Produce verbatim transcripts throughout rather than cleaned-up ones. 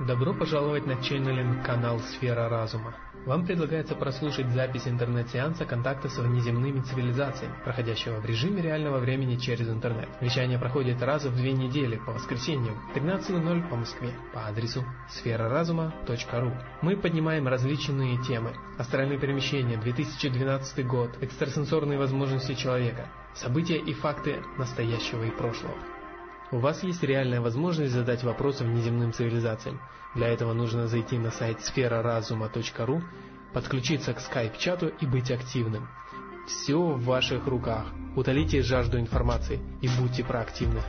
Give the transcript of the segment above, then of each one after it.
Добро пожаловать на ченнелинг-канал «Сфера разума». Вам предлагается прослушать запись интернет-сеанса контакта с внеземными цивилизациями, проходящего в режиме реального времени через интернет. Вещание проходит раз в две недели по воскресеньям в тринадцать ноль ноль по Москве по адресу сфера разума точка ру. Мы поднимаем различные темы: астральные перемещения, две тысячи двенадцатый год, экстрасенсорные возможности человека, события и факты настоящего и прошлого. У вас есть реальная возможность задать вопросы внеземным цивилизациям. Для этого нужно зайти на сайт сфера разума точка ру, подключиться к скайп-чату и быть активным. Все в ваших руках. Утолите жажду информации и будьте проактивны.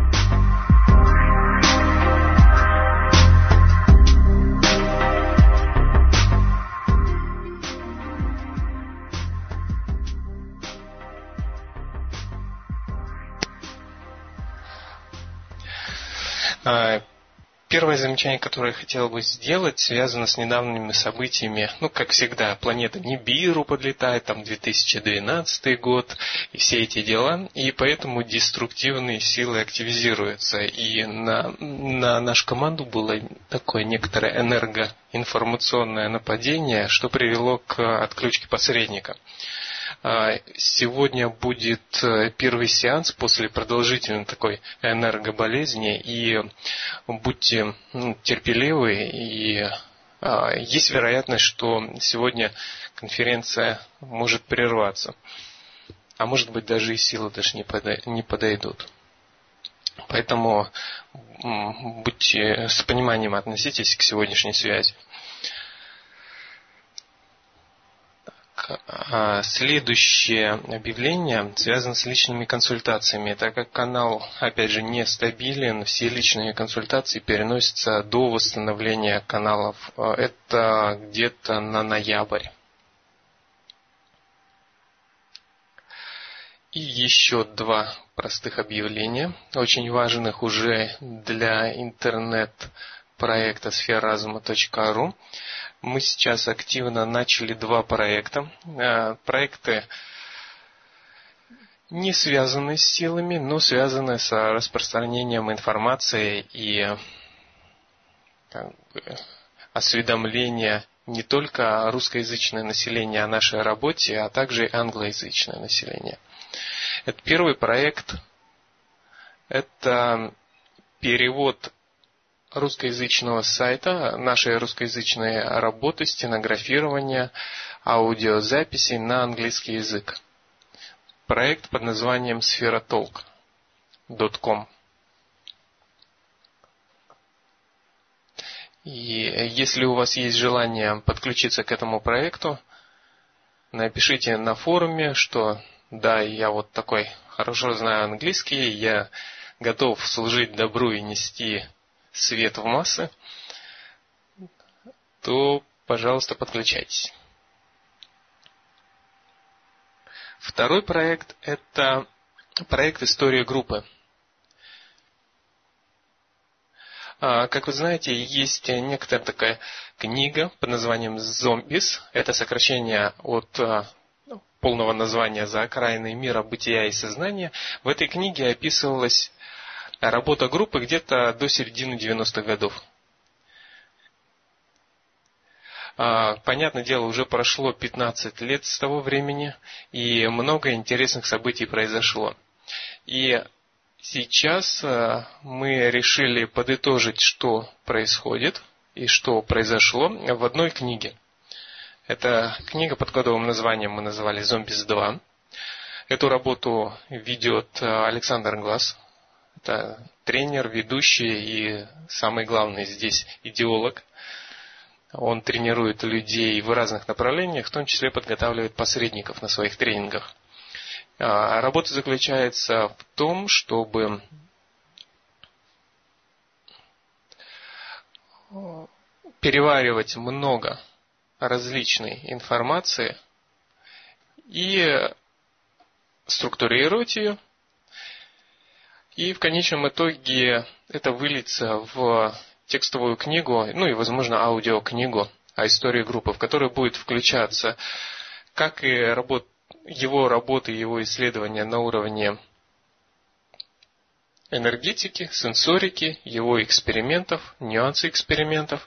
Первое замечание, которое я хотел бы сделать, связано с недавними событиями. Ну, как всегда, планета Нибиру подлетает, там две тысячи двенадцатый год и все эти дела, и поэтому деструктивные силы активизируются. И на, на нашу команду было такое некоторое энергоинформационное нападение, что привело к отключке посредника. Сегодня будет первый сеанс после продолжительной такой энергоболезни, и будьте терпеливы, и есть вероятность, что сегодня конференция может прерваться, а может быть даже и силы даже не подойдут. Поэтому будьте с пониманием относитесь к сегодняшней связи. Следующее объявление связано с личными консультациями. Так как канал, опять же, нестабилен, все личные консультации переносятся до восстановления каналов. Это где-то на ноябрь. И еще два простых объявления, очень важных уже для интернет-проекта сфера разума точка ру. Мы сейчас активно начали два проекта. Проекты не связаны с силами, но связаны с распространением информации и как бы, осведомления не только русскоязычное население о нашей работе, а также и англоязычное население. Это первый проект. Это перевод русскоязычного сайта, нашей русскоязычной работы, стенографирования, аудиозаписей на английский язык. Проект под названием сфера толк точка ком. И если у вас есть желание подключиться к этому проекту, напишите на форуме, что да, я вот такой хорошо знаю английский, я готов служить добру и нести свет в массы, то, пожалуйста, подключайтесь. Второй проект – это проект «История группы». Как вы знаете, есть некоторая такая книга под названием «Зомбис». Это сокращение от полного названия «За окраиной мира, бытия и сознания». В этой книге описывалась работа группы где-то до середины девяностых годов. Понятное дело, уже прошло пятнадцать лет с того времени, и много интересных событий произошло. И сейчас мы решили подытожить, что происходит и что произошло в одной книге. Эта книга под кодовым названием мы назвали «Зомбис два». Эту работу ведет Александр Глаз. Это тренер, ведущий и самый главный здесь идеолог. Он тренирует людей в разных направлениях, в том числе подготавливает посредников на своих тренингах. Работа заключается в том, чтобы переваривать много различной информации и структурировать ее. И в конечном итоге это выльется в текстовую книгу, ну и, возможно, аудиокнигу о истории группы, в которой будет включаться как и работ, его работы, его исследования на уровне энергетики, сенсорики, его экспериментов, нюансы экспериментов,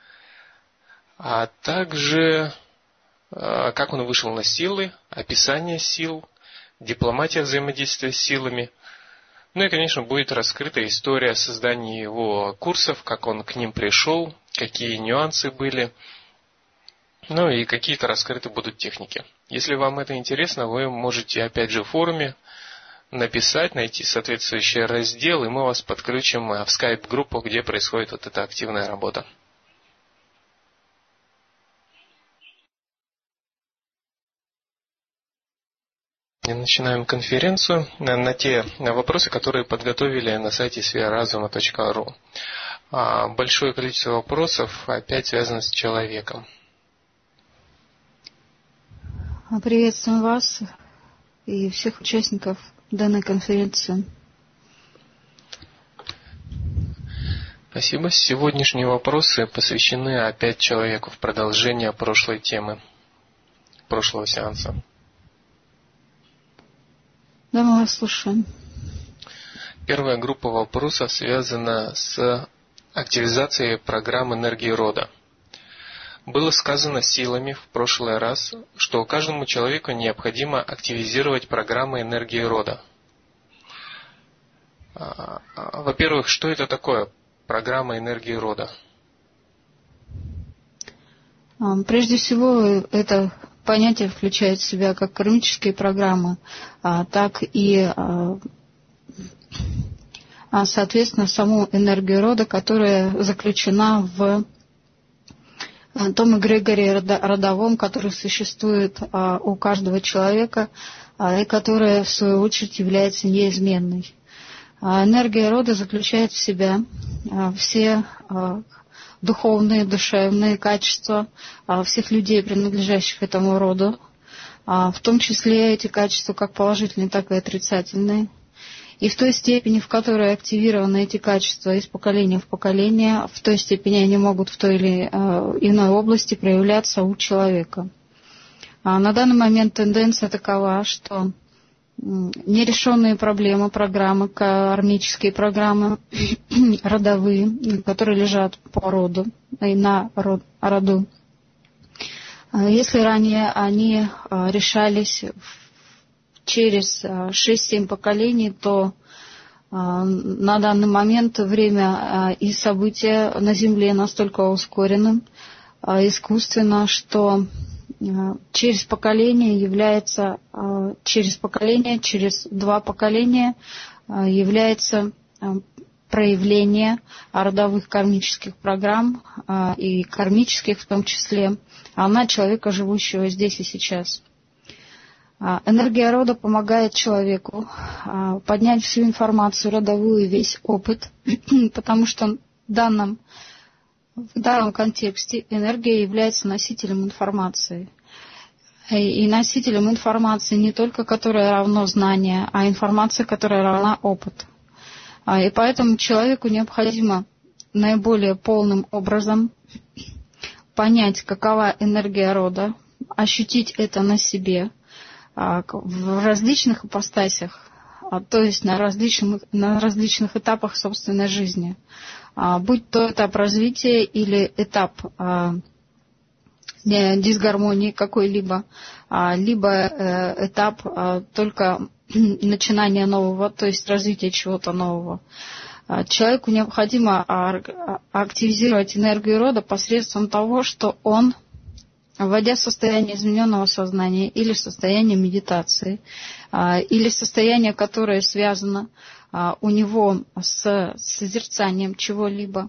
а также как он вышел на силы, описание сил, дипломатия взаимодействия с силами. Ну и, конечно, будет раскрыта история создания его курсов, как он к ним пришел, какие нюансы были, ну и какие-то раскрыты будут техники. Если вам это интересно, вы можете опять же в форуме написать, найти соответствующий раздел, и мы вас подключим в скайп-группу, где происходит вот эта активная работа. Начинаем конференцию на те вопросы, которые подготовили на сайте сфераразума точка ру. Большое количество вопросов опять связано с человеком. Приветствуем вас и всех участников данной конференции. Спасибо. Сегодняшние вопросы посвящены опять человеку в продолжение прошлой темы, прошлого сеанса. Да, мы вас слушаем. Первая группа вопросов связана с активизацией программ энергии рода. Было сказано силами в прошлый раз, что каждому человеку необходимо активизировать программы энергии рода. Во-первых, что это такое программа энергии рода? Прежде всего, это понятие включает в себя как кармические программы, так и, соответственно, саму энергию рода, которая заключена в том эгрегоре родовом, который существует у каждого человека и которая, в свою очередь, является неизменной. Энергия рода заключает в себя все духовные, душевные качества всех людей, принадлежащих этому роду, в том числе эти качества как положительные, так и отрицательные. И в той степени, в которой активированы эти качества из поколения в поколение, в той степени они могут в той или иной области проявляться у человека. На данный момент тенденция такова, что нерешенные проблемы, программы, кармические программы, родовые, которые лежат по роду и на род, роду. Если ранее они решались через шесть-семь поколений, то на данный момент время и события на Земле настолько ускорены искусственно, что через поколение является, через поколение, через два поколения является проявление родовых кармических программ и кармических в том числе на человека, живущего здесь и сейчас. Энергия рода помогает человеку поднять всю информацию родовую и весь опыт, потому что в данном В данном контексте энергия является носителем информации. И носителем информации не только которая равно знание, а информация, которая равна опыту. И поэтому человеку необходимо наиболее полным образом понять, какова энергия рода, ощутить это на себе в различных ипостасях, то есть на различных, на различных этапах собственной жизни. Будь то этап развития или этап дисгармонии какой-либо, либо этап только начинания нового, то есть развития чего-то нового. Человеку необходимо активизировать энергию рода посредством того, что он, вводя в состояние измененного сознания или в состояние медитации, или состояние, которое связано у него с созерцанием чего-либо,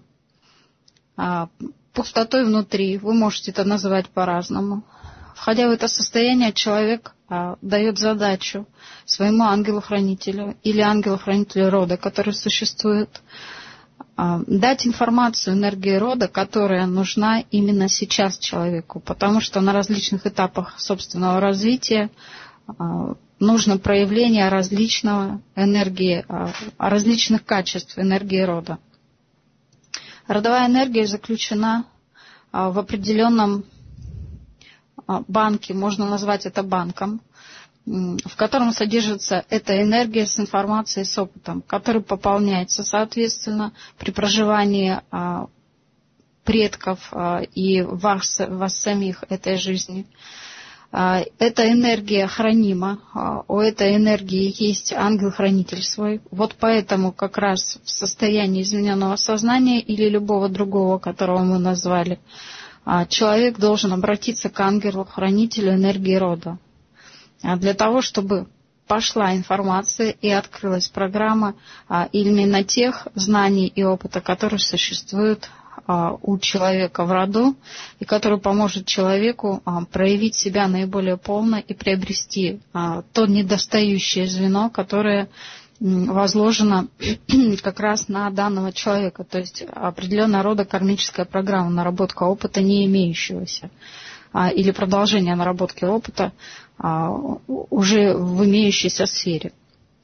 пустотой внутри, вы можете это называть по-разному. Входя в это состояние, человек дает задачу своему ангелу-хранителю или ангелу-хранителю рода, который существует, дать информацию энергии рода, которая нужна именно сейчас человеку, потому что на различных этапах собственного развития нужно проявление различного энергии, различных качеств энергии рода. Родовая энергия заключена в определенном банке, можно назвать это банком, в котором содержится эта энергия с информацией, с опытом, который пополняется, соответственно, при проживании предков и вас, вас самих этой жизни. Эта энергия хранима, у этой энергии есть ангел-хранитель свой. Вот поэтому как раз в состоянии измененного сознания или любого другого, которого мы назвали, человек должен обратиться к ангелу-хранителю энергии рода. Для того, чтобы пошла информация и открылась программа именно тех знаний и опыта, которые существуют у человека в роду, и который поможет человеку проявить себя наиболее полно и приобрести то недостающее звено, которое возложено как раз на данного человека, то есть определенного рода кармическая программа, наработка опыта не имеющегося, или продолжение наработки опыта уже в имеющейся сфере.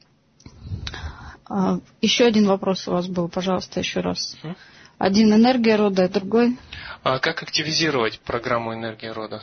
Еще один вопрос у вас был, пожалуйста, еще раз. Один энергия рода, а другой. А как активизировать программу энергии рода?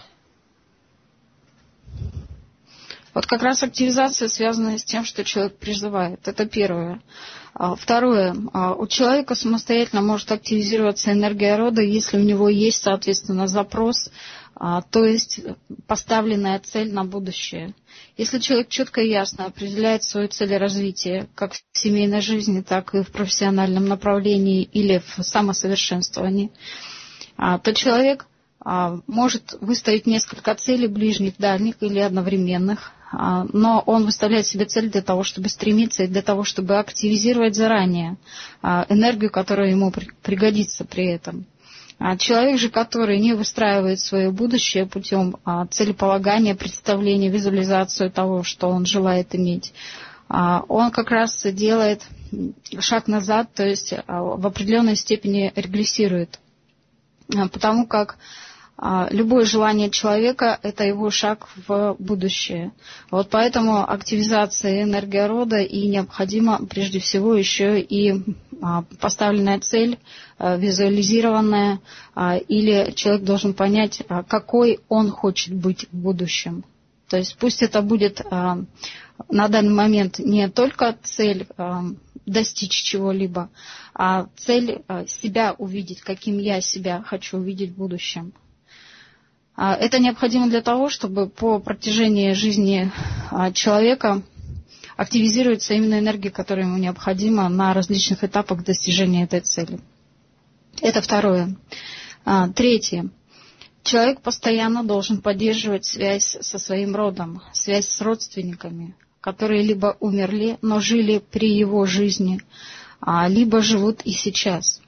Вот как раз активизация связана с тем, что человек призывает. Это первое. Второе. У человека самостоятельно может активизироваться энергия рода, если у него есть, соответственно, запрос, то есть поставленная цель на будущее. Если человек четко и ясно определяет свою цель развития, как в семейной жизни, так и в профессиональном направлении или в самосовершенствовании, то человек может выставить несколько целей, ближних, дальних или одновременных, но он выставляет себе цель для того, чтобы стремиться и для того, чтобы активизировать заранее энергию, которая ему пригодится при этом. Человек же, который не выстраивает свое будущее путем целеполагания, представления, визуализацию того, что он желает иметь, он как раз делает шаг назад, то есть в определенной степени регрессирует. Потому как любое желание человека – это его шаг в будущее. Вот поэтому активизация энергии рода и необходима прежде всего еще и поставленная цель, визуализированная, или человек должен понять, какой он хочет быть в будущем. То есть пусть это будет на данный момент не только цель достичь чего-либо, а цель себя увидеть, каким я себя хочу увидеть в будущем. Это необходимо для того, чтобы по протяжении жизни человека активизируется именно энергия, которая ему необходима на различных этапах достижения этой цели. Это второе. Третье. Человек постоянно должен поддерживать связь со своим родом, связь с родственниками, которые либо умерли, но жили при его жизни, либо живут и сейчас.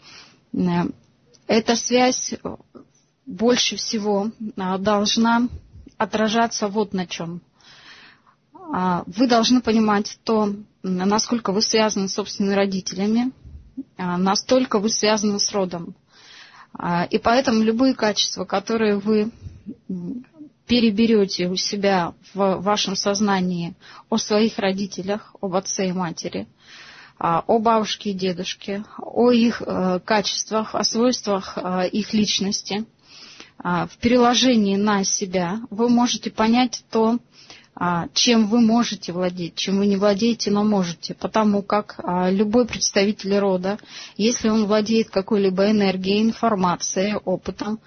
Эта связь больше всего должна отражаться вот на чем. Вы должны понимать то, насколько вы связаны с собственными родителями, настолько вы связаны с родом. И поэтому любые качества, которые вы переберете у себя в вашем сознании о своих родителях, об отце и матери, о бабушке и дедушке, о их качествах, о свойствах их личности, в переложении на себя вы можете понять то, чем вы можете владеть, чем вы не владеете, но можете. Потому как любой представитель рода, если он владеет какой-либо энергией, информацией, опытом,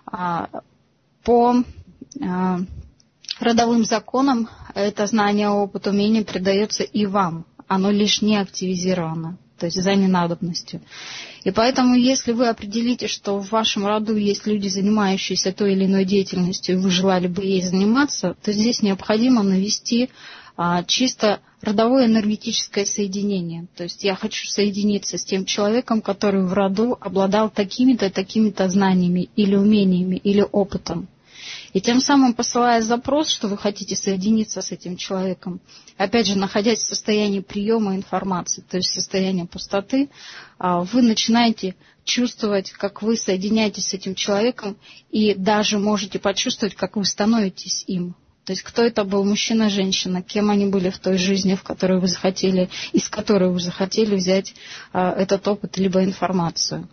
по родовым законам это знание, опыт, умение передается и вам. Оно лишь не активизировано, то есть за ненадобностью. И поэтому, если вы определите, что в вашем роду есть люди, занимающиеся той или иной деятельностью, и вы желали бы ей заниматься, то здесь необходимо навести а, чисто родовое энергетическое соединение. То есть я хочу соединиться с тем человеком, который в роду обладал такими-то, такими-то знаниями или умениями, или опытом. И тем самым, посылая запрос, что вы хотите соединиться с этим человеком, опять же, находясь в состоянии приема информации, то есть в состоянии пустоты, вы начинаете чувствовать, как вы соединяетесь с этим человеком, и даже можете почувствовать, как вы становитесь им. То есть кто это был, мужчина, женщина, кем они были в той жизни, в которой вы захотели, из которой вы захотели взять этот опыт либо информацию.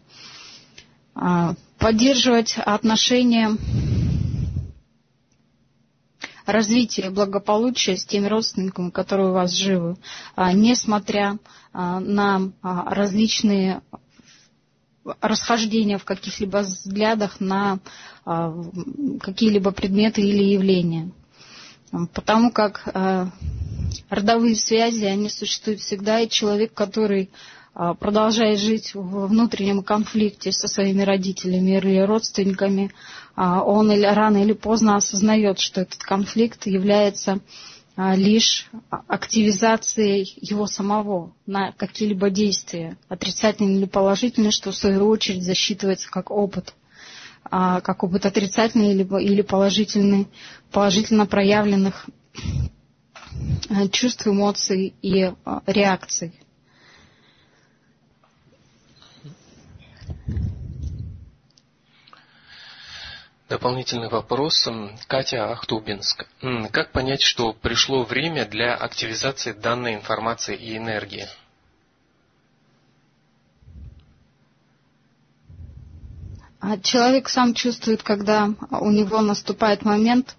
Поддерживать отношения развития благополучия с теми родственниками, которые у вас живы, несмотря на различные расхождения в каких-либо взглядах на какие-либо предметы или явления. Потому как родовые связи, они существуют всегда, и человек, который продолжает жить в внутреннем конфликте со своими родителями или родственниками, он или рано или поздно осознает, что этот конфликт является лишь активизацией его самого на какие-либо действия, отрицательные или положительные, что в свою очередь засчитывается как опыт, как опыт отрицательный или положительный, положительно проявленных чувств, эмоций и реакций. Дополнительный вопрос. Катя, Ахтубинск. Как понять, что пришло время для активизации данной информации и энергии? Человек сам чувствует, когда у него наступает момент,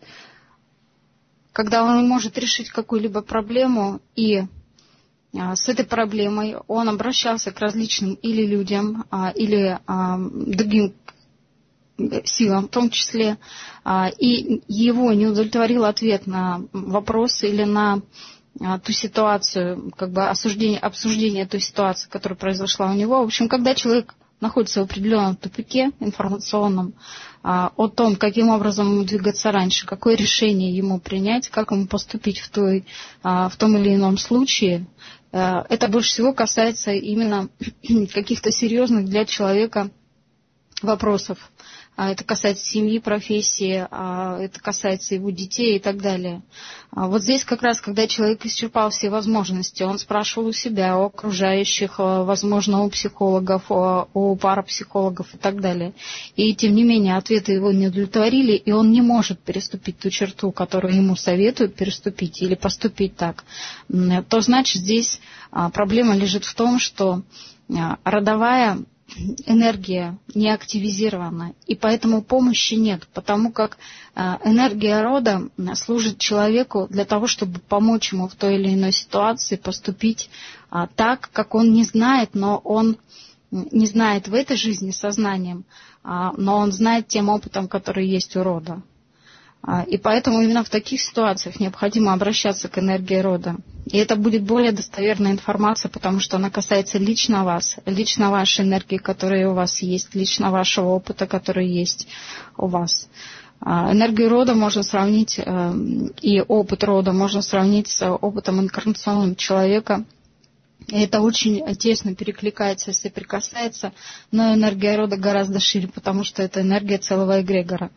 когда он может решить какую-либо проблему, и с этой проблемой он обращался к различным или людям, или другим силам в том числе, и его не удовлетворил ответ на вопрос или на ту ситуацию, как бы осуждение, обсуждение той ситуации, которая произошла у него. В общем, когда человек находится в определенном тупике информационном, о том, каким образом ему двигаться раньше, какое решение ему принять, как ему поступить в, той, в том или ином случае, это больше всего касается именно каких-то серьезных для человека вопросов. Это касается семьи, профессии, это касается его детей и так далее. Вот здесь как раз, когда человек исчерпал все возможности, он спрашивал у себя, у окружающих, возможно, у психологов, у парапсихологов и так далее. И тем не менее ответы его не удовлетворили, и он не может переступить ту черту, которую ему советуют переступить или поступить так. То значит, здесь проблема лежит в том, что родовая энергия не активизирована, и поэтому помощи нет, потому как энергия рода служит человеку для того, чтобы помочь ему в той или иной ситуации поступить так, как он не знает, но он не знает в этой жизни сознанием, но он знает тем опытом, который есть у рода. И поэтому именно в таких ситуациях необходимо обращаться к энергии рода. И это будет более достоверная информация, потому что она касается лично вас, лично вашей энергии, которая у вас есть, лично вашего опыта, который есть у вас. Энергию рода можно сравнить, и опыт рода можно сравнить с опытом инкарнационным человека. И это очень тесно перекликается и соприкасается, но энергия рода гораздо шире, потому что это энергия целого эгрегора.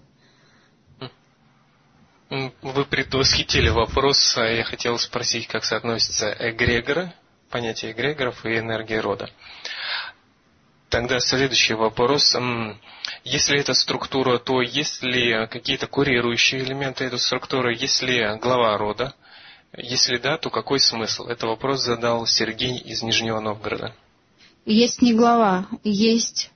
Вы предвосхитили вопрос, я хотел спросить, как соотносятся эгрегоры, понятие эгрегоров и энергия рода. Тогда следующий вопрос. Если это структура, то есть ли какие-то курирующие элементы этой структуры, есть ли глава рода? Если да, то какой смысл? Это вопрос задал Сергей из Нижнего Новгорода. Есть не глава, есть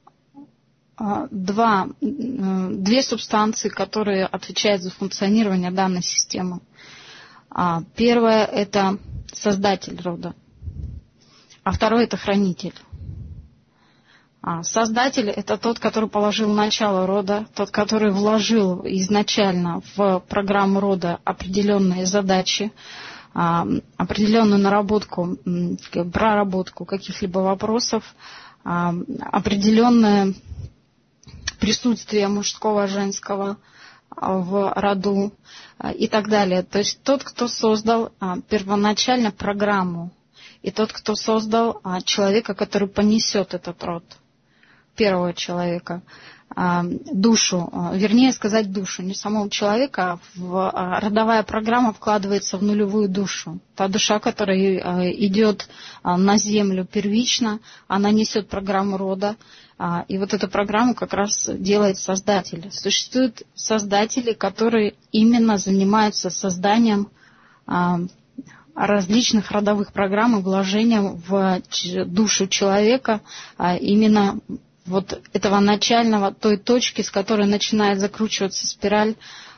Два, две субстанции, которые отвечают за функционирование данной системы. Первое – это создатель рода, а второе – это хранитель. Создатель – это тот, который положил начало рода, тот, который вложил изначально в программу рода определенные задачи, определенную наработку, проработку каких-либо вопросов, определенное присутствие мужского, женского в роду и так далее. То есть тот, кто создал первоначально программу, и тот, кто создал человека, который понесет этот род, первого человека, душу, вернее сказать душу, не самого человека, а родовая программа вкладывается в нулевую душу. Та душа, которая идет на землю первично, она несет программу рода, и вот эту программу как раз делает создатель. Существуют создатели, которые именно занимаются созданием различных родовых программ и вложением в душу человека именно вот этого начального, той точки, с которой начинает закручиваться спираль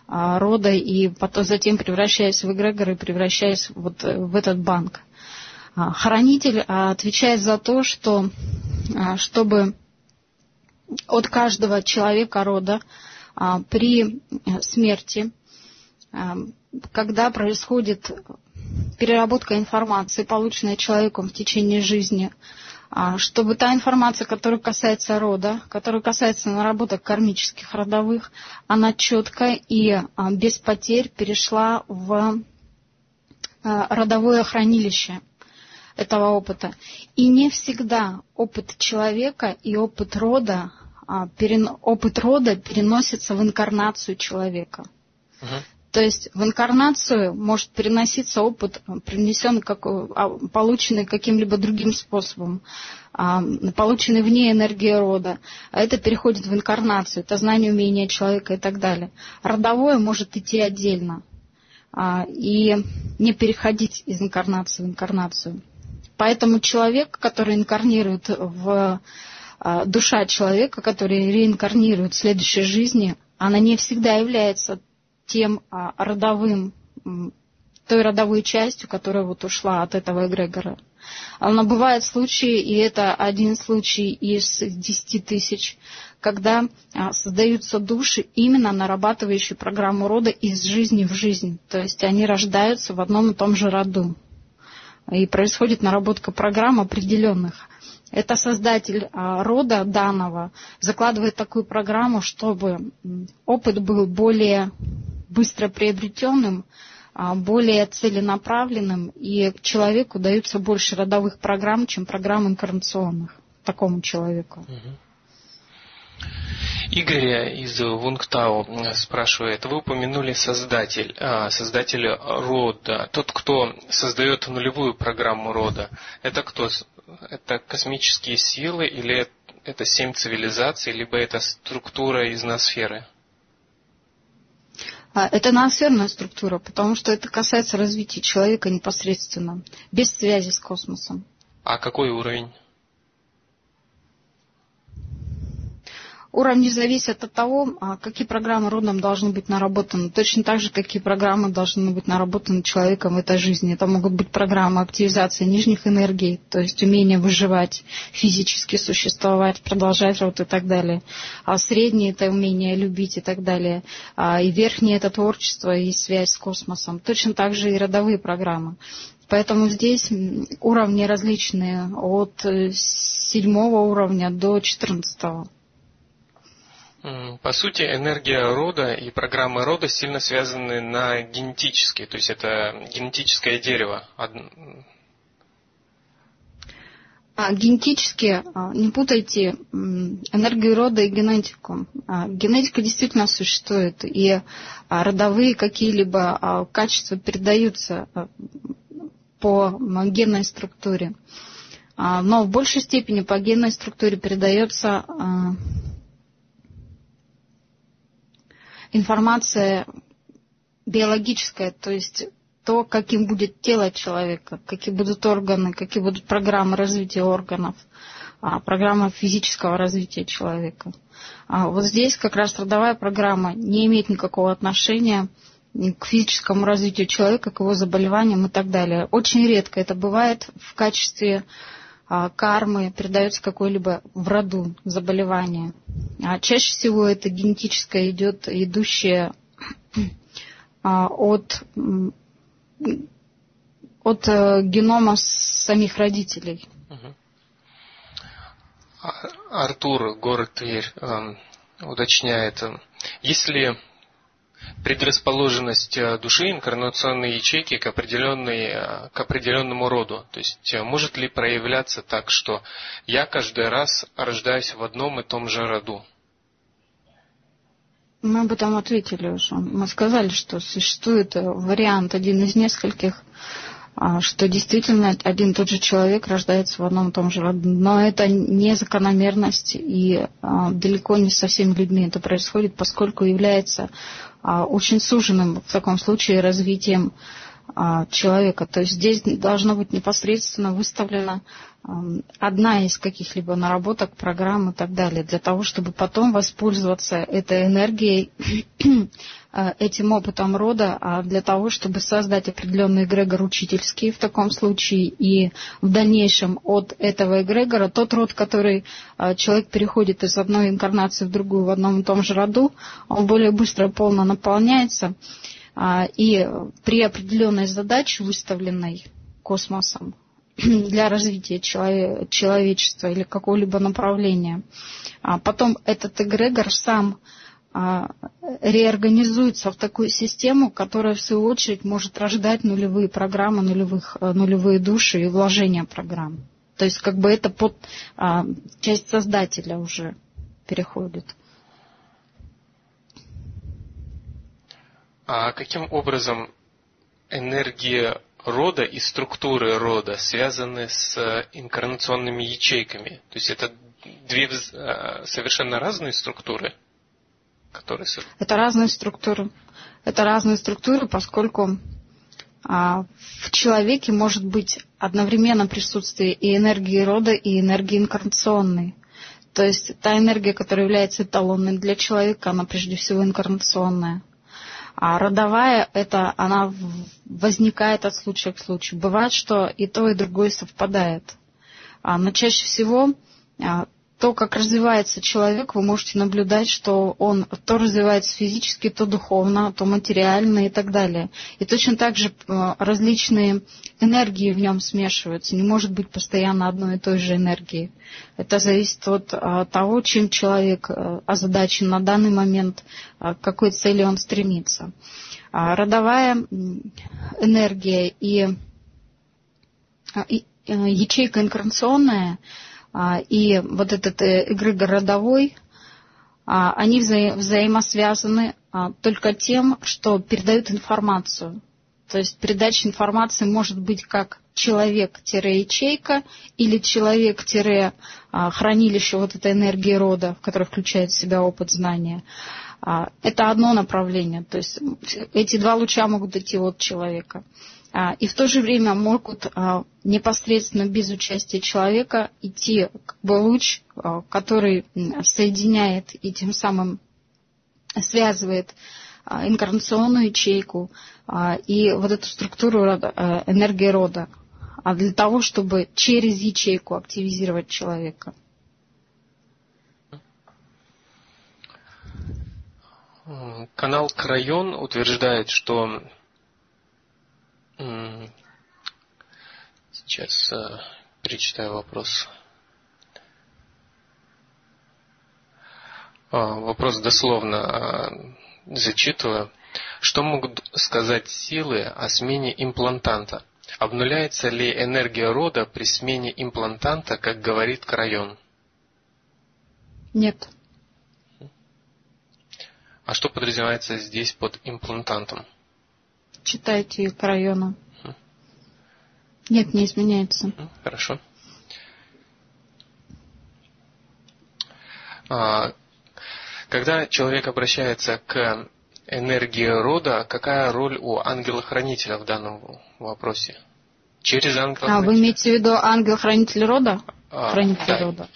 рода и потом затем превращаясь в эгрегор и превращаясь вот в этот банк. Хранитель отвечает за то, что чтобы от каждого человека рода при смерти, когда происходит переработка информации, полученной человеком в течение жизни, чтобы та информация, которая касается рода, которая касается наработок кармических родовых, она четко и без потерь перешла в родовое хранилище этого опыта. И не всегда опыт человека и опыт рода, опыт рода переносится в инкарнацию человека. Uh-huh. То есть в инкарнацию может переноситься опыт, принесенный, как, полученный каким-либо другим способом, полученный вне энергии рода. А это переходит в инкарнацию, это знание, умение человека и так далее. Родовое может идти отдельно и не переходить из инкарнации в инкарнацию. Поэтому человек, который инкарнирует в душа человека, который реинкарнирует в следующей жизни, она не всегда является тем родовым, той родовой частью, которая вот ушла от этого эгрегора. Но бывают случаи, и это один случай из десяти тысяч, когда создаются души, именно нарабатывающие программу рода из жизни в жизнь. То есть они рождаются в одном и том же роду. И происходит наработка программ определенных. Это создатель рода данного закладывает такую программу, чтобы опыт был более быстро приобретенным, более целенаправленным, и человеку даются больше родовых программ, чем программ инкарнационных такому человеку. Игорь из Вунгтау спрашивает, вы упомянули создатель, а, создатель рода, тот, кто создает нулевую программу рода. Это кто? Это космические силы или это семь цивилизаций, либо это структура из ноосферы? Это ноосферная структура, потому что это касается развития человека непосредственно, без связи с космосом. А какой уровень? Уровни зависят от того, какие программы родом должны быть наработаны. Точно так же, какие программы должны быть наработаны человеком в этой жизни. Это могут быть программы активизации нижних энергий, то есть умение выживать, физически существовать, продолжать род и так далее. А средние – это умение любить и так далее. И верхние – это творчество и связь с космосом. Точно так же и родовые программы. Поэтому здесь уровни различные от седьмого уровня до четырнадцатого. По сути, энергия рода и программы рода сильно связаны на генетические, то есть это генетическое дерево. А, генетически, не путайте энергию рода и генетику. Генетика действительно существует, и родовые какие-либо качества передаются по генной структуре. Но в большей степени по генной структуре передается информация биологическая, то есть то, каким будет тело человека, какие будут органы, какие будут программы развития органов, программа физического развития человека. Вот здесь как раз родовая программа не имеет никакого отношения к физическому развитию человека, к его заболеваниям и так далее. Очень редко это бывает в качестве кармы, передается какое-либо в роду заболевание. А чаще всего это генетическое идет, идущее от, от генома самих родителей. Артур, город Тверь, уточняет, если предрасположенность души инкарнационной ячейки к, определенной, к определенному роду. То есть может ли проявляться так, что я каждый раз рождаюсь в одном и том же роду? Мы об этом ответили уже. Мы сказали, что существует вариант, один из нескольких, что действительно один и тот же человек рождается в одном и том же роду. Но это не закономерность, и далеко не со всеми людьми это происходит, поскольку является очень суженным в таком случае развитием человека. То есть здесь должна быть непосредственно выставлена одна из каких-либо наработок, программ и так далее, для того, чтобы потом воспользоваться этой энергией, этим опытом рода, а для того, чтобы создать определенный эгрегор учительский в таком случае, и в дальнейшем от этого эгрегора тот род, который человек переходит из одной инкарнации в другую в одном и том же роду, он более быстро полно наполняется, и при определенной задаче, выставленной космосом, для развития человечества или какого-либо направления. А потом этот эгрегор сам а, реорганизуется в такую систему, которая в свою очередь может рождать нулевые программы, нулевых, нулевые души и вложения программ. То есть как бы это под а, часть создателя уже переходит. А каким образом энергия рода и структуры рода связаны с инкарнационными ячейками? То есть это две совершенно разные структуры, которые... Это разные структуры. Это разные структуры, поскольку а, в человеке может быть одновременно присутствие и энергии рода, и энергии инкарнационной. То есть та энергия, которая является эталонной для человека, она прежде всего инкарнационная. А родовая, это она возникает от случая к случаю. Бывает, что и то, и другое совпадает. Но чаще всего то, как развивается человек, вы можете наблюдать, что он то развивается физически, то духовно, то материально и так далее. И точно так же различные энергии в нем смешиваются. Не может быть постоянно одной и той же энергии. Это зависит от того, чем человек озадачен на данный момент, к какой цели он стремится. Родовая энергия и ячейка инкарнационная и вот этот эгрегор родовой, они вза- взаимосвязаны только тем, что передают информацию. То есть передача информации может быть как человек-ячейка или человек-хранилище вот этой энергии рода, в которой включает в себя опыт знания. Это одно направление. То есть эти два луча могут идти от человека. И в то же время могут непосредственно без участия человека идти как бы луч, который соединяет и тем самым связывает инкарнационную ячейку и вот эту структуру рода, энергии рода, а для того, чтобы через ячейку активизировать человека. Канал Крайон утверждает, что сейчас э, перечитаю вопрос. А, вопрос дословно э, зачитываю. Что могут сказать силы о смене имплантанта? Обнуляется ли энергия рода при смене имплантанта, как говорит Крайон? Нет. А что подразумевается здесь под имплантантом? Читайте к району. Нет, не изменяется. Хорошо. А, когда человек обращается к энергии рода, какая роль у ангела-хранителя в данном вопросе? Через ангела-хранителя? А вы имеете в виду ангел-хранитель рода? А, Хранитель да. рода.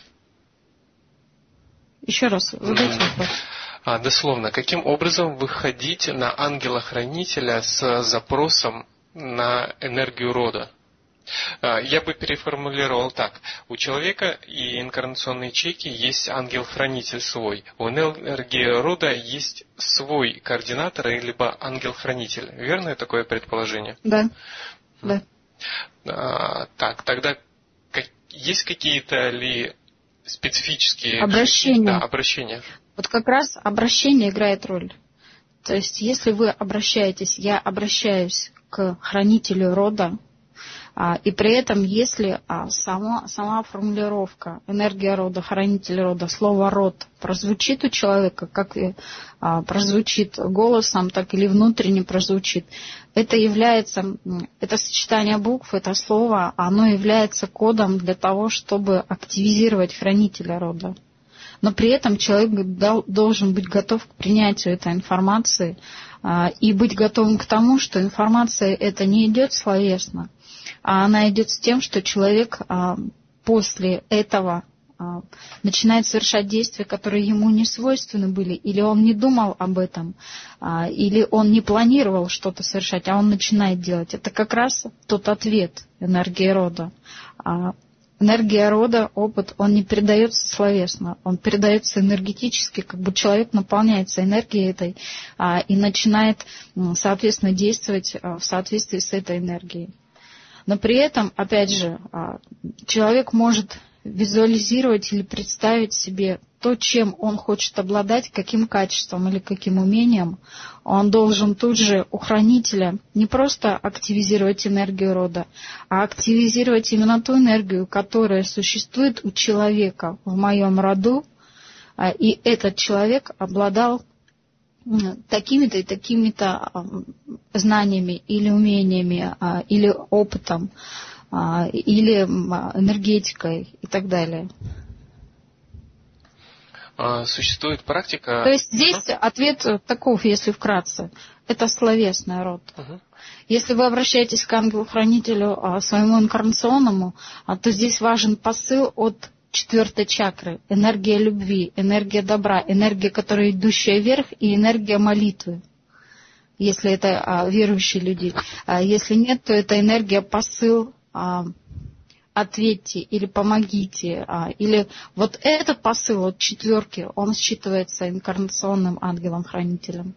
Еще раз, задайте вопрос. А, дословно, каким образом выходить на ангела-хранителя с запросом на энергию рода? А, я бы переформулировал так. У человека и инкарнационной ячейки есть ангел-хранитель свой. У энергии рода есть свой координатор, либо ангел-хранитель. Верное такое предположение? Да. Да. А, так, тогда как, есть какие-то ли специфические обращения? Да, обращения. Вот как раз обращение играет роль. То есть, если вы обращаетесь, я обращаюсь к хранителю рода, а, и при этом, если а, сама, сама формулировка энергия рода, хранитель рода, слово род прозвучит у человека, как и а, прозвучит голосом, так или внутренне прозвучит, это является, это сочетание букв, это слово, оно является кодом для того, чтобы активизировать хранителя рода. Но при этом человек должен быть готов к принятию этой информации и быть готовым к тому, что информация эта не идет словесно, а она идет с тем, что человек после этого начинает совершать действия, которые ему не свойственны были, или он не думал об этом, или он не планировал что-то совершать, а он начинает делать. Это как раз тот ответ энергии рода. Энергия рода, опыт, он не передается словесно, он передается энергетически, как бы человек наполняется энергией этой и начинает, соответственно, действовать в соответствии с этой энергией. Но при этом, опять же, человек может визуализировать или представить себе то, чем он хочет обладать, каким качеством или каким умением. Он должен тут же у хранителя не просто активизировать энергию рода, а активизировать именно ту энергию, которая существует у человека в моем роду, и этот человек обладал такими-то и такими-то знаниями или умениями, или опытом, или энергетикой и так далее. Существует практика... То есть здесь uh-huh. ответ таков, если вкратце. Это словесный род. Uh-huh. Если вы обращаетесь к ангелу-хранителю своему инкарнационному, то здесь важен посыл от четвертой чакры. Энергия любви, энергия добра, энергия, которая идущая вверх, и энергия молитвы. Если это верующие люди. Если нет, то это энергия посыл, ответьте или помогите, или вот этот посыл от четверки, он считывается инкарнационным ангелом-хранителем.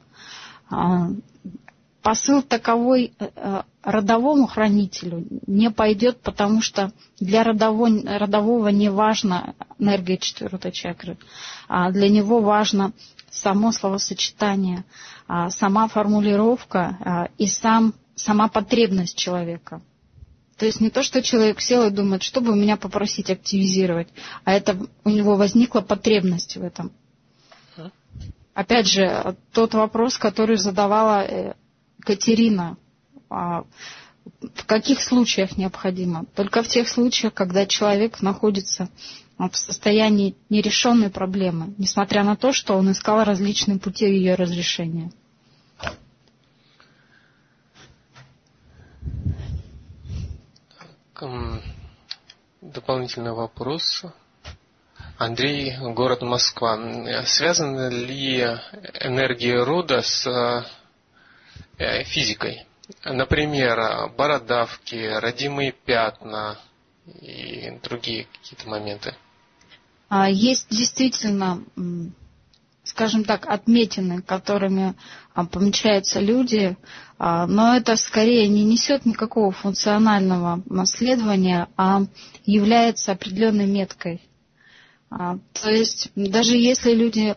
Посыл таковой родовому хранителю не пойдет, потому что для родового, родового не важна энергия четвертой чакры, а для него важно само словосочетание, сама формулировка и сам, сама потребность человека. То есть не то, что человек сел и думает, что бы у меня попросить активизировать, а это у него возникла потребность в этом. Опять же, тот вопрос, который задавала Катерина, в каких случаях необходимо? Только в тех случаях, когда человек находится в состоянии нерешенной проблемы, несмотря на то, что он искал различные пути ее разрешения. Дополнительный вопрос. Андрей, город Москва. Связана ли энергия рода с физикой? Например, бородавки, родимые пятна и другие какие-то моменты. Есть действительно, скажем так, отметины, которыми помечаются люди, но это скорее не несет никакого функционального наследования, а является определенной меткой. То есть даже если люди,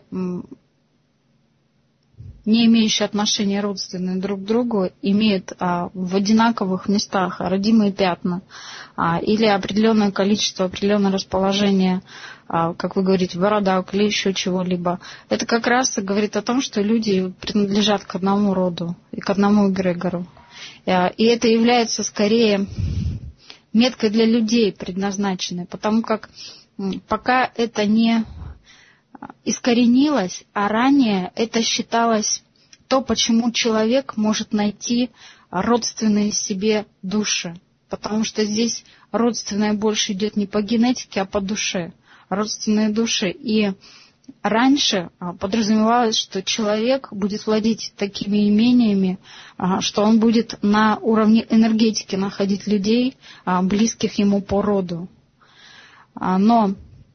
не имеющие отношения родственные друг к другу, имеют в одинаковых местах родимые пятна или определенное количество, определенное расположение, как вы говорите, бородавок или еще чего-либо, это как раз говорит о том, что люди принадлежат к одному роду и к одному эгрегору. И это является скорее меткой для людей предназначенной, потому как пока это не искоренилось, а ранее это считалось то, почему человек может найти родственные себе души. Потому что здесь родственное больше идет не по генетике, а по душе. Родственные души. И раньше подразумевалось, что человек будет владеть такими имениями, что он будет на уровне энергетики находить людей, близких ему по роду. Но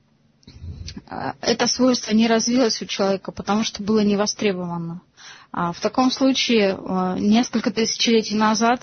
это свойство не развилось у человека, потому что было не востребовано. В таком случае несколько тысячелетий назад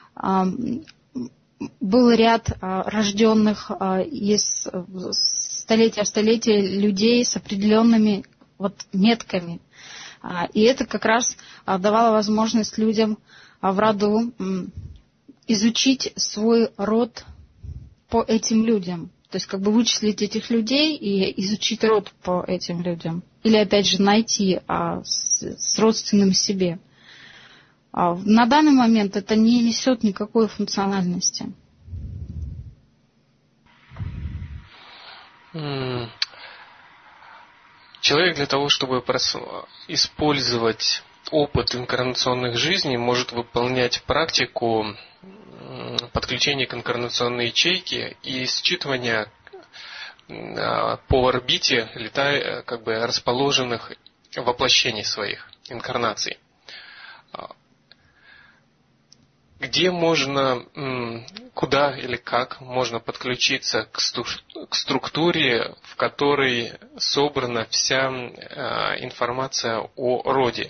был ряд рожденных из столетия в столетие людей с определенными вот метками. И это как раз давало возможность людям в роду изучить свой род по этим людям. То есть как бы вычислить этих людей и изучить род по этим людям. Или опять же найти а, с, с родственным себе. А, на данный момент это не несет никакой функциональности. Человек для того, чтобы использовать опыт инкарнационных жизней, может выполнять практику подключения к инкарнационной ячейке и считывания по орбите летая, как бы, расположенных воплощений своих, инкарнаций. Где можно, куда или как можно подключиться к структуре, в которой собрана вся информация о роде?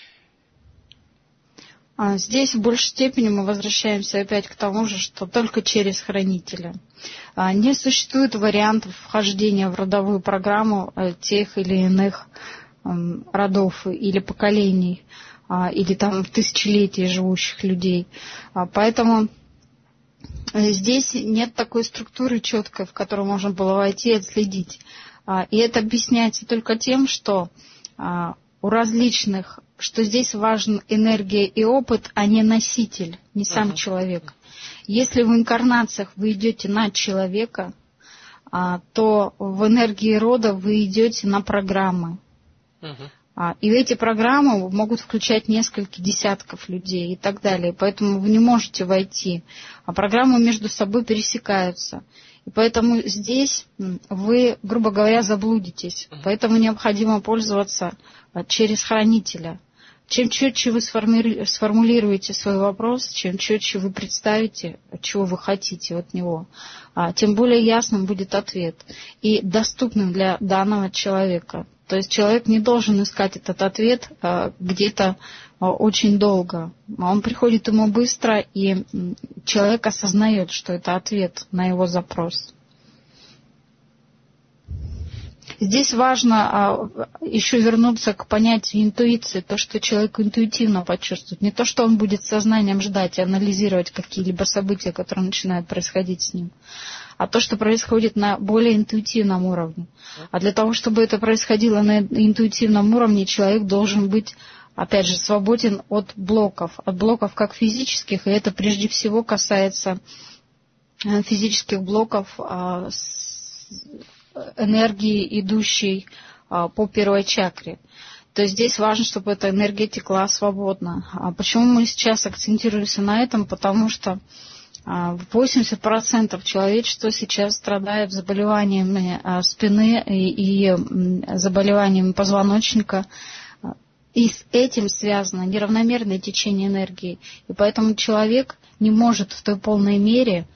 Здесь в большей степени мы возвращаемся опять к тому же, что только через хранителя. Не существует вариантов вхождения в родовую программу тех или иных родов или поколений, или там тысячелетий живущих людей. Поэтому здесь нет такой структуры четкой, в которую можно было войти и отследить. И это объясняется только тем, что у различных, что здесь важна энергия и опыт, а не носитель, не сам uh-huh. человек. Если в инкарнациях вы идете на человека, то в энергии рода вы идете на программы. Uh-huh. И эти программы могут включать несколько десятков людей и так далее. Поэтому вы не можете войти. А программы между собой пересекаются. И поэтому здесь вы, грубо говоря, заблудитесь. Поэтому необходимо пользоваться через хранителя. Чем четче вы сформулируете свой вопрос, чем четче вы представите, чего вы хотите от него, тем более ясным будет ответ и доступным для данного человека. То есть человек не должен искать этот ответ где-то очень долго. Он приходит ему быстро, и человек осознает, что это ответ на его запрос. Здесь важно еще вернуться к понятию интуиции, то, что человек интуитивно почувствует. Не то, что он будет сознанием ждать и анализировать какие-либо события, которые начинают происходить с ним, а то, что происходит на более интуитивном уровне. А для того, чтобы это происходило на интуитивном уровне, человек должен быть, опять же, свободен от блоков. От блоков как физических, и это прежде всего касается физических блоков энергии, идущей по первой чакре. То есть здесь важно, чтобы эта энергия текла свободно. А почему мы сейчас акцентируемся на этом? Потому что восемьдесят процентов человечества сейчас страдает заболеваниями спины и, и заболеваниями позвоночника. И с этим связано неравномерное течение энергии. И поэтому человек не может в той полной мере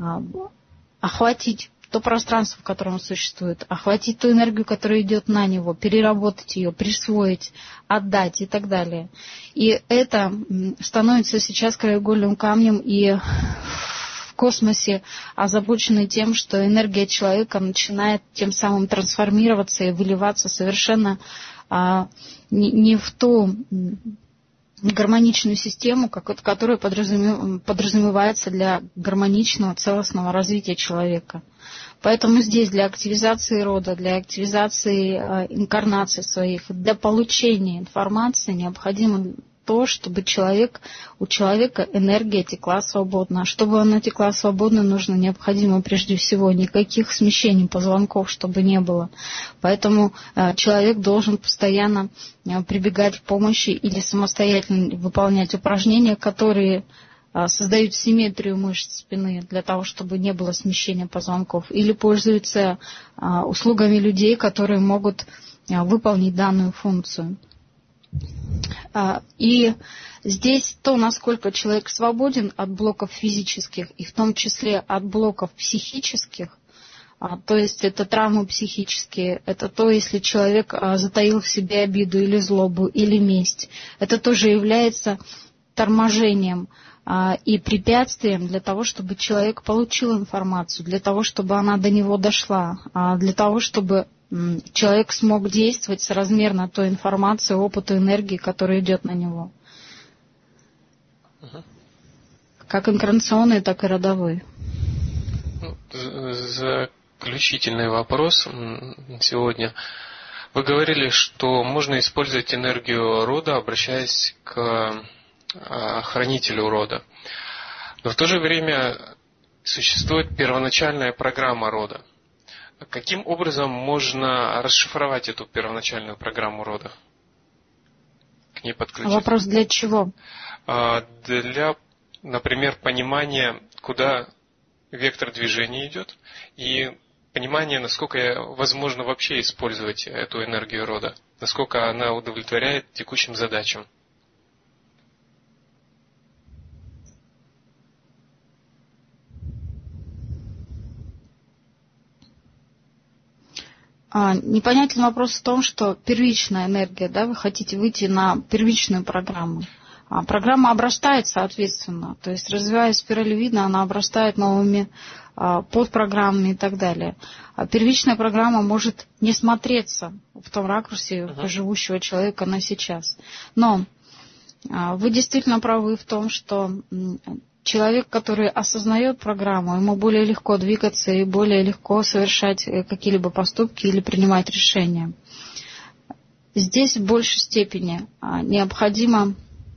охватить то пространство, в котором он существует, охватить ту энергию, которая идет на него, переработать ее, присвоить, отдать и так далее. И это становится сейчас краеугольным камнем, и в космосе озабочены тем, что энергия человека начинает тем самым трансформироваться и выливаться совершенно а, не, не в ту гармоничную систему, которая подразумевается для гармоничного, целостного развития человека. Поэтому здесь для активизации рода, для активизации э, инкарнаций своих, для получения информации необходимо то, чтобы человек, у человека энергия текла свободно. А чтобы она текла свободно, нужно необходимо прежде всего никаких смещений позвонков, чтобы не было. Поэтому э, человек должен постоянно э, прибегать к помощи или самостоятельно выполнять упражнения, которые создают симметрию мышц спины для того, чтобы не было смещения позвонков, или пользуются а, услугами людей, которые могут а, выполнить данную функцию. А, и здесь то, насколько человек свободен от блоков физических, и в том числе от блоков психических, а, то есть это травмы психические, это то, если человек а, затаил в себе обиду или злобу, или месть, это тоже является торможением и препятствием для того, чтобы человек получил информацию, для того, чтобы она до него дошла, для того, чтобы человек смог действовать соразмерно той информации, опыту, энергии, которая идет на него. Угу. Как инкарнационный, так и родовой. Заключительный вопрос сегодня. Вы говорили, что можно использовать энергию рода, обращаясь к хранителю рода. Но в то же время существует первоначальная программа рода. Каким образом можно расшифровать эту первоначальную программу рода? К ней подключиться? Вопрос для чего? Для, например, понимания, куда вектор движения идет, и понимания, насколько возможно вообще использовать эту энергию рода, насколько она удовлетворяет текущим задачам. А, непонятен вопрос в том, что первичная энергия, да, вы хотите выйти на первичную программу. А программа обрастает, соответственно, то есть развивая спиралевидно, она обрастает новыми а, подпрограммами и так далее. А первичная программа может не смотреться в том ракурсе uh-huh. живущего человека на сейчас. Но а, вы действительно правы в том, что человек, который осознает программу, ему более легко двигаться и более легко совершать какие-либо поступки или принимать решения. Здесь в большей степени необходимо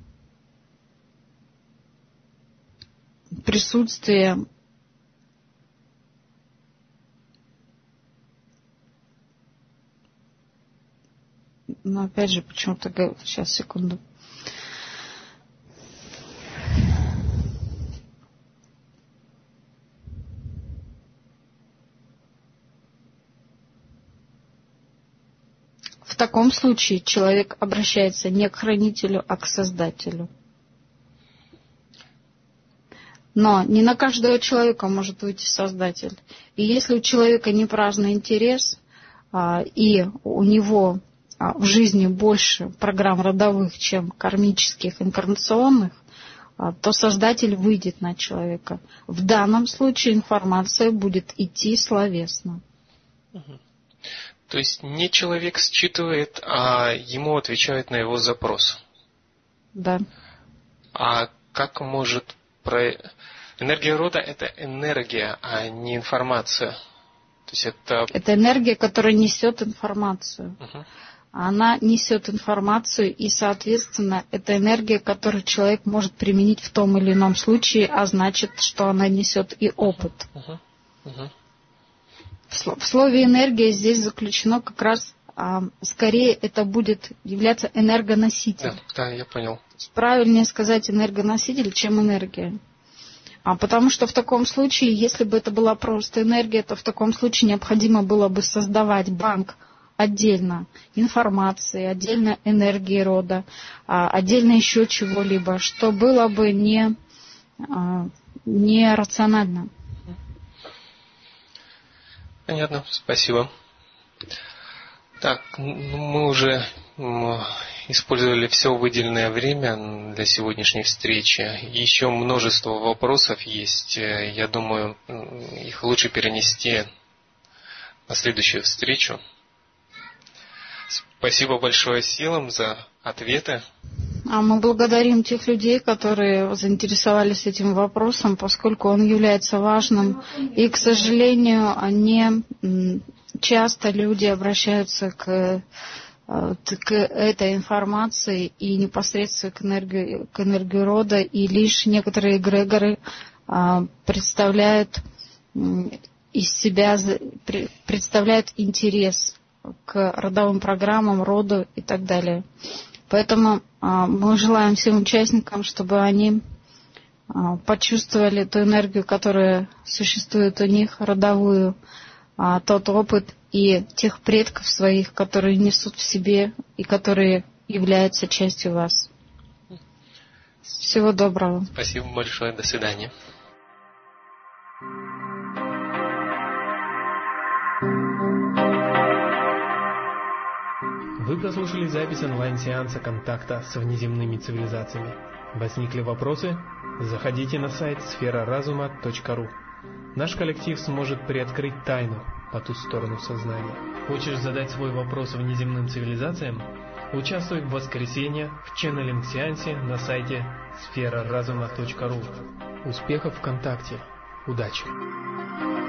присутствие но опять же почему-то сейчас секунду. В таком случае человек обращается не к хранителю, а к создателю. Но не на каждого человека может выйти создатель. И если у человека не праздный интерес, и у него в жизни больше программ родовых, чем кармических, инкарнационных, то создатель выйдет на человека. В данном случае информация будет идти словесно. То есть не человек считывает, а ему отвечают на его запрос. Да. А как может... Про... Энергия рода – это энергия, а не информация. То есть это... это энергия, которая несет информацию. Угу. Она несет информацию, и, соответственно, это энергия, которую человек может применить в том или ином случае, а значит, что она несет и опыт. Угу. Угу. В слове энергия здесь заключено как раз, а, скорее это будет являться энергоноситель. Да, да, я понял. Правильнее сказать энергоноситель, чем энергия. А потому что в таком случае, если бы это была просто энергия, то в таком случае необходимо было бы создавать банк отдельно информации, отдельно энергии рода, а, отдельно еще чего-либо, что было бы не, а, не рационально. Понятно, спасибо. Так, мы уже использовали все выделенное время для сегодняшней встречи. Еще множество вопросов есть. Я думаю, их лучше перенести на следующую встречу. Спасибо большое силам за ответы. А мы благодарим тех людей, которые заинтересовались этим вопросом, поскольку он является важным. И, к сожалению, не часто люди обращаются к, к этой информации и непосредственно к энергии, к энергии рода, и лишь некоторые эгрегоры представляют из себя, представляют интерес к родовым программам, роду и так далее. Поэтому а, мы желаем всем участникам, чтобы они а, почувствовали ту энергию, которая существует у них, родовую, а, тот опыт и тех предков своих, которые несут в себе и которые являются частью вас. Всего доброго. Спасибо большое. До свидания. Вы прослушали запись онлайн-сеанса контакта с внеземными цивилизациями. Возникли вопросы? Заходите на сайт сфера разума точка ру. Наш коллектив сможет приоткрыть тайну по ту сторону сознания. Хочешь задать свой вопрос внеземным цивилизациям? Участвуй в воскресенье в ченнелинг-сеансе на сайте сфера разума точка ру. Успехов ВКонтакте! Удачи!